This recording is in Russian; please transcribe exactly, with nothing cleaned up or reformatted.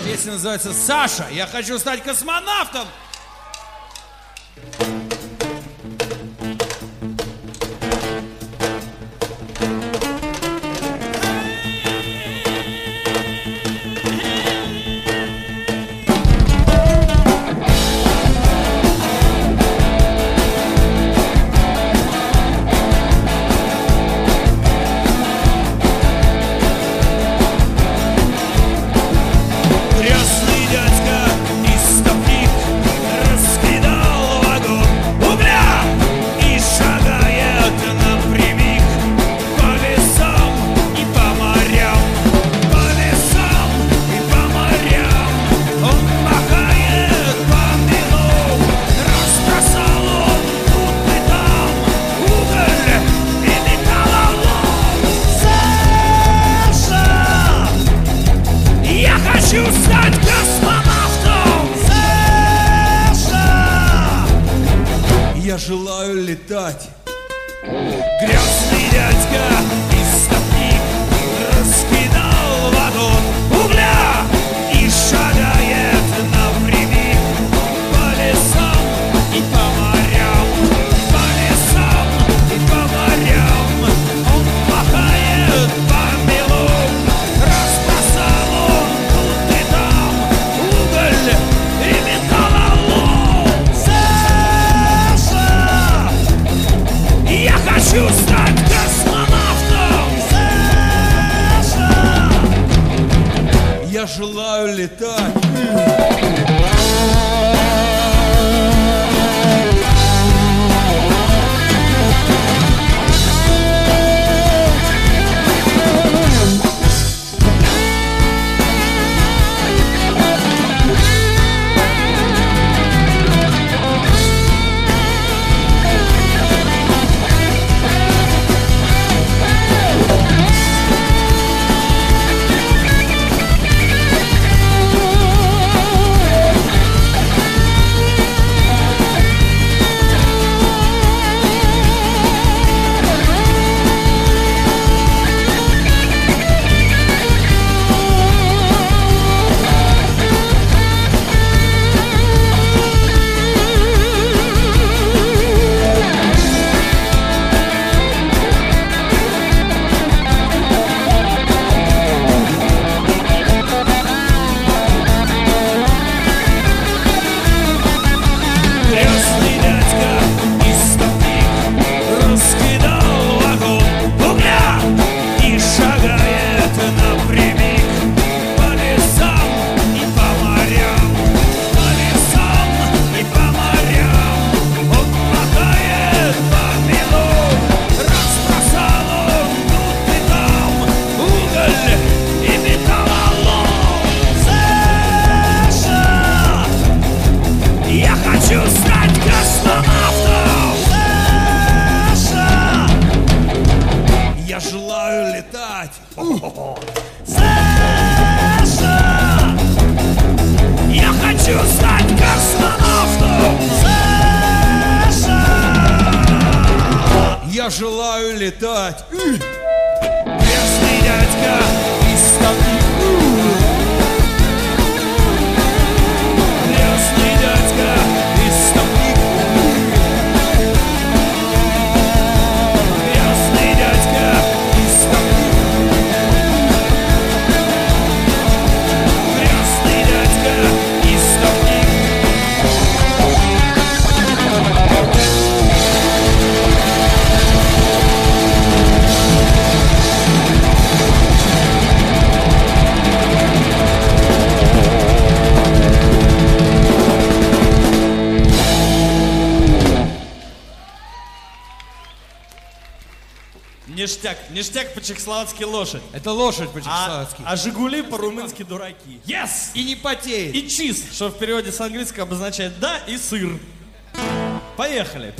Песня называется «Саша, я хочу стать космонавтом». Я желаю летать. Грязный дядька истопник раскидал вагон угля и шагает напрямик по лесам и по морям, по лесам и по морям. Он махает помелом, разбросал он тут и там уголь и металлолом. Я хочу стать космонавтом, Саша! Я желаю летать. Я желаю летать. Саша! Я хочу стать космонавтом. Саша! Я желаю летать. Грязный дядька истопник. Грязный дядька истопник. Ништяк, ништяк по-чехословацки лошадь. Это лошадь по-чехословацки. А, а Жигули по-румынски дураки. Yes! И не потеет. И чиз, что в переводе с английского обозначает да и сыр. Поехали.